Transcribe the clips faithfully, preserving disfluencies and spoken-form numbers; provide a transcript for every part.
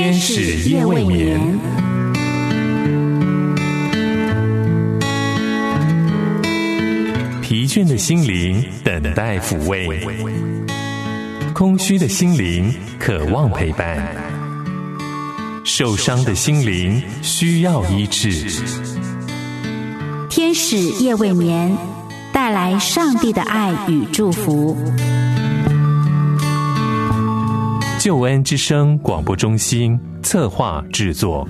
天使夜未眠。疲倦的心灵等待抚慰，空虚的心灵渴望陪伴，受伤的心灵需要医治。 天使夜未眠，带来上帝的爱与祝福。 救恩之声广播中心策划制作。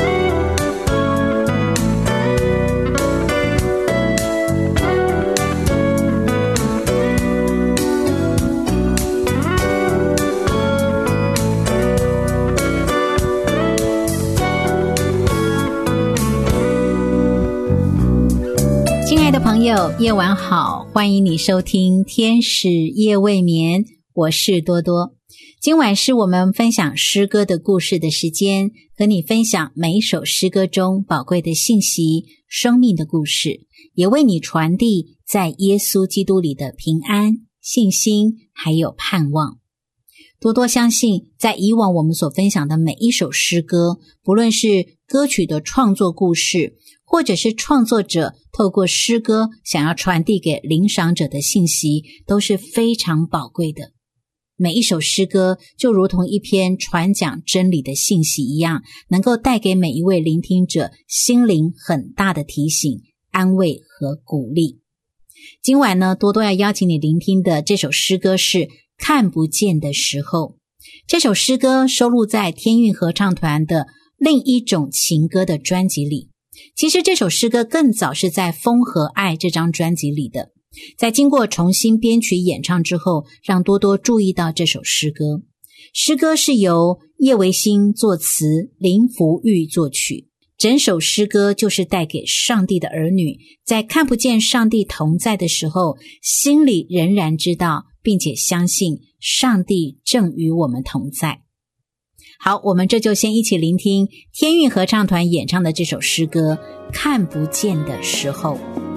亲爱的朋友，夜晚好，欢迎你收听天使夜未眠，我是多多。今晚是我们分享诗歌的故事的时间，和你分享每一首诗歌中宝贵的信息、生命的故事，也为你传递在耶稣基督里的平安、信心还有盼望。多多相信，在以往我们所分享的每一首诗歌，不论是歌曲的创作故事，或者是创作者透过诗歌想要传递给领赏者的信息，都是非常宝贵的。每一首诗歌就如同一篇传讲真理的信息一样，能够带给每一位聆听者心灵很大的提醒、安慰和鼓励。今晚呢，多多要邀请你聆听的这首诗歌是看不见的时候。这首诗歌收录在天韵合唱团的另一种情歌的专辑里。其实这首诗歌更早是在风和爱这张专辑里的，在经过重新编曲演唱之后，让多多注意到这首诗歌。诗歌是由叶维新作词，林福玉作曲。整首诗歌就是带给上帝的儿女，在看不见上帝同在的时候，心里仍然知道并且相信上帝正与我们同在。好，我们这就先一起聆听天韵合唱团演唱的这首诗歌《看不见的时候》。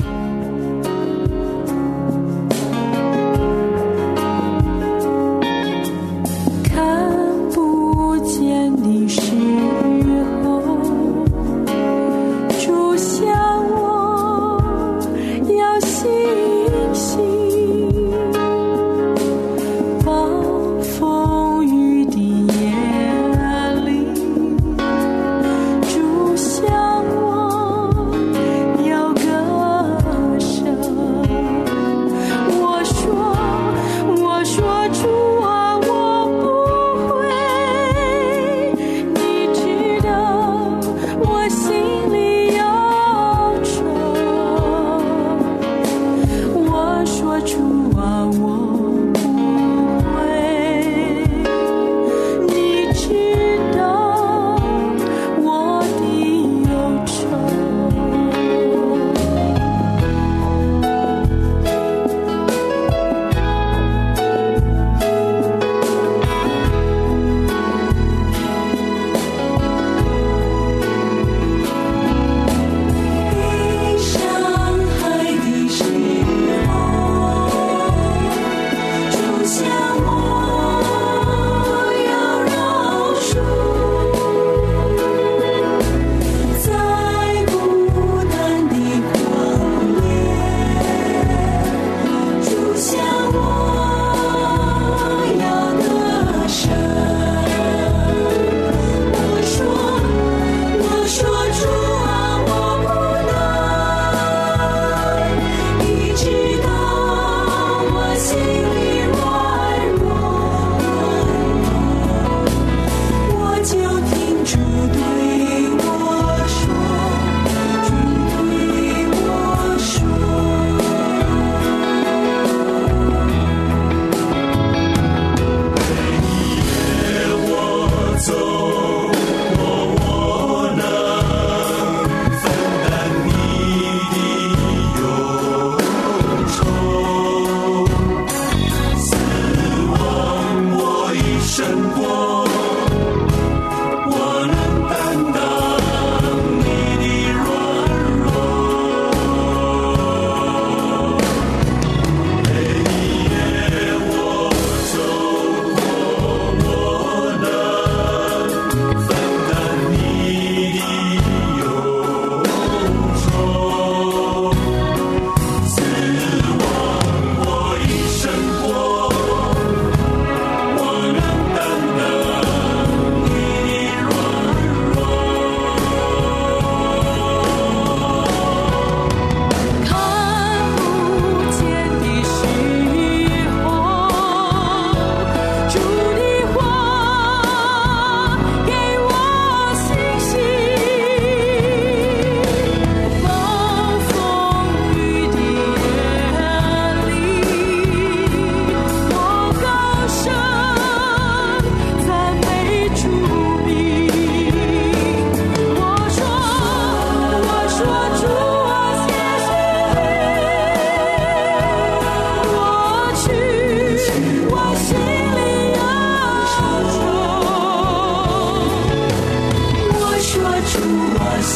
看不见的时候，主向我要信心，暴风雨的夜里，主向我要歌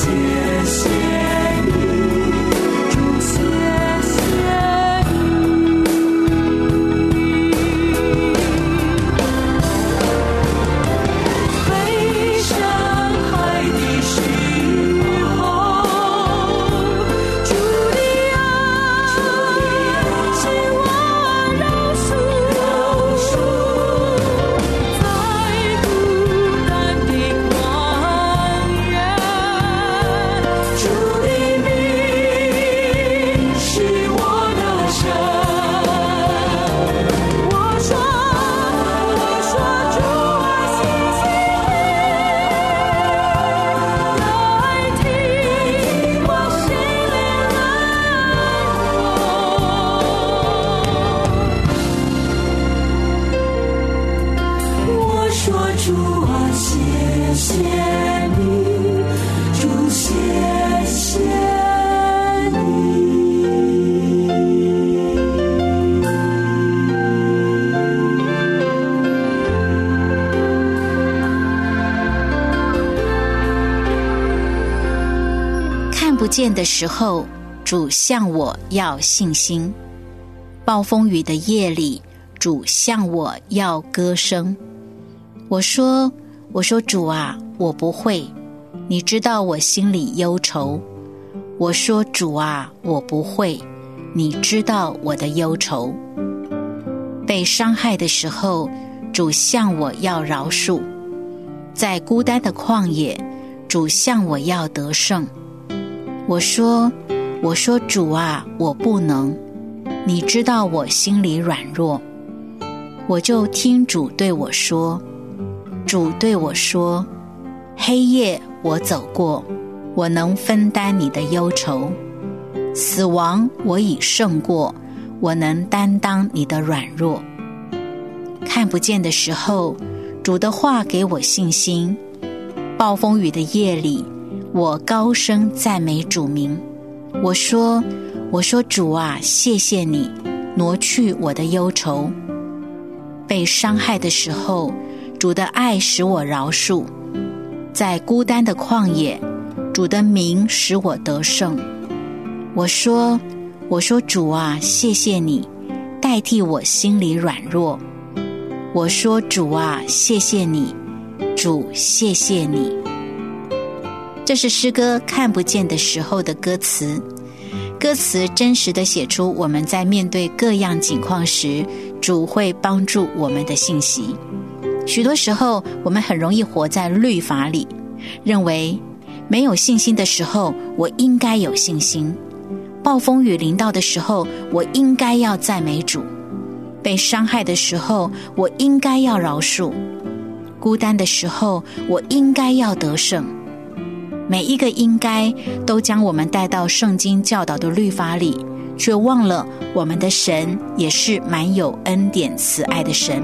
不见的时候，主向我要信心；暴风雨的夜里，主向我要歌声。我说我说主啊，我不会，你知道我心里忧愁。我说主啊，我不会，你知道我的忧愁。被伤害的时候，主向我要饶恕；在孤单的旷野，主向我要得胜。我说我说主啊，我不能，你知道我心里软弱。我就听主对我说，主对我说，黑夜我走过，我能分担你的忧愁；死亡我已胜过，我能担当你的软弱。看不见的时候，主的话给我信心；暴风雨的夜里，我高声赞美主名。我说我说主啊，谢谢你挪去我的忧愁。被伤害的时候，主的爱使我饶恕；在孤单的旷野，主的名使我得胜。我说我说主啊，谢谢你代替我心里软弱。我说主啊，谢谢你，主谢谢你。这是诗歌看不见的时候的歌词，歌词真实地写出我们在面对各样境况时，主会帮助我们的信息。许多时候我们很容易活在律法里，认为没有信心的时候我应该有信心，暴风雨临到的时候我应该要赞美主，被伤害的时候我应该要饶恕，孤单的时候我应该要得胜。每一个应该都将我们带到圣经教导的律法里，却忘了我们的神也是满有恩典慈爱的神。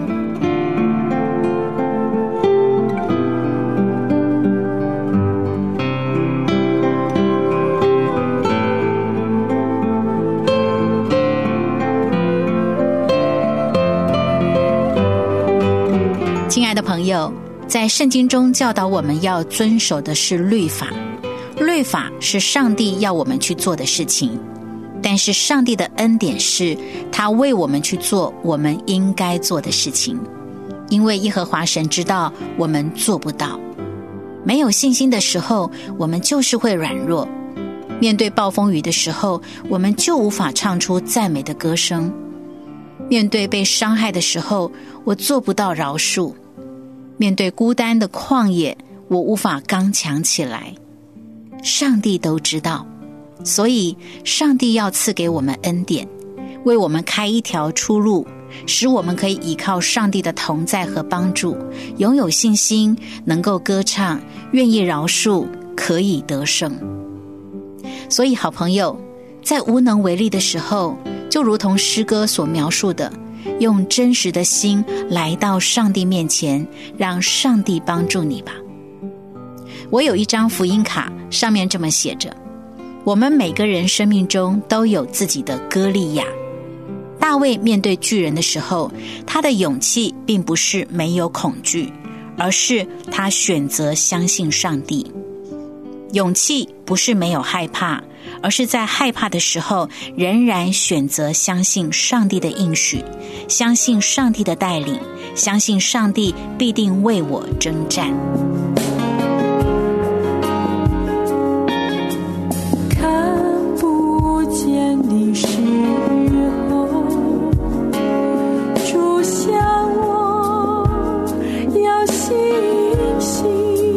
亲爱的朋友，在圣经中教导我们要遵守的是律法，律法是上帝要我们去做的事情，但是上帝的恩典是他为我们去做我们应该做的事情，因为耶和华神知道我们做不到。没有信心的时候，我们就是会软弱；面对暴风雨的时候，我们就无法唱出赞美的歌声；面对被伤害的时候，我做不到饶恕；面对孤单的旷野，我无法刚强起来。上帝都知道，所以上帝要赐给我们恩典，为我们开一条出路，使我们可以依靠上帝的同在和帮助，拥有信心，能够歌唱，愿意饶恕，可以得胜。所以好朋友，在无能为力的时候，就如同诗歌所描述的，用真实的心来到上帝面前，让上帝帮助你吧。我有一张福音卡，上面这么写着：我们每个人生命中都有自己的歌利亚。大卫面对巨人的时候，他的勇气并不是没有恐惧，而是他选择相信上帝。 勇气不是没有害怕，而是在害怕的时候仍然选择相信上帝的应许，相信上帝的带领，相信上帝必定为我征战。 看不见的时候，主向我要信心。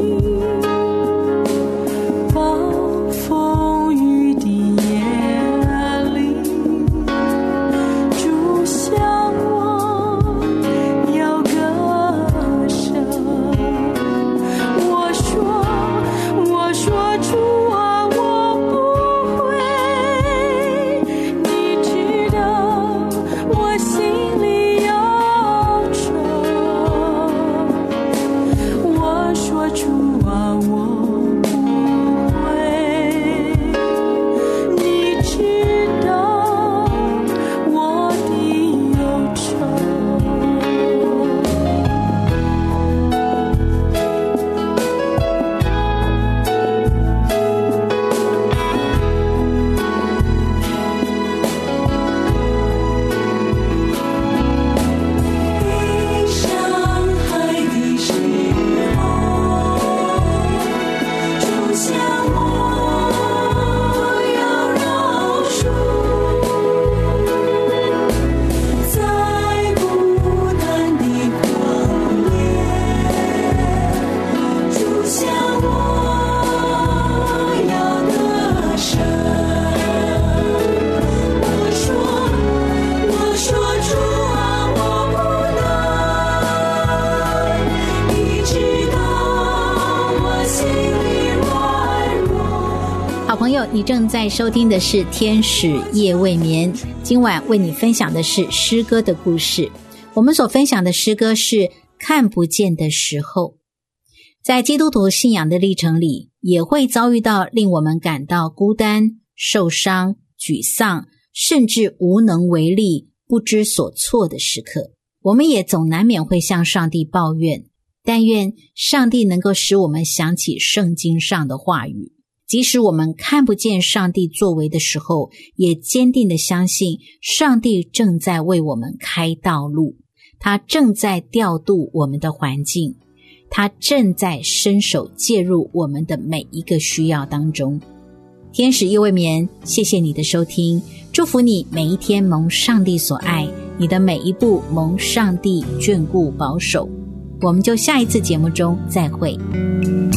你正在收听的是天使夜未眠，今晚为你分享的是诗歌的故事。我们所分享的诗歌是看不见的时候。在基督徒信仰的历程里，也会遭遇到令我们感到孤单、受伤、沮丧，甚至无能为力、不知所措的时刻。我们也总难免会向上帝抱怨，但愿上帝能够使我们想起圣经上的话语，即使我们看不见上帝作为的时候，也坚定地相信上帝正在为我们开道路，他正在调度我们的环境，他正在伸手介入我们的每一个需要当中。天使夜未眠，谢谢你的收听，祝福你每一天蒙上帝所爱，你的每一步蒙上帝眷顾保守。我们就下一次节目中再会。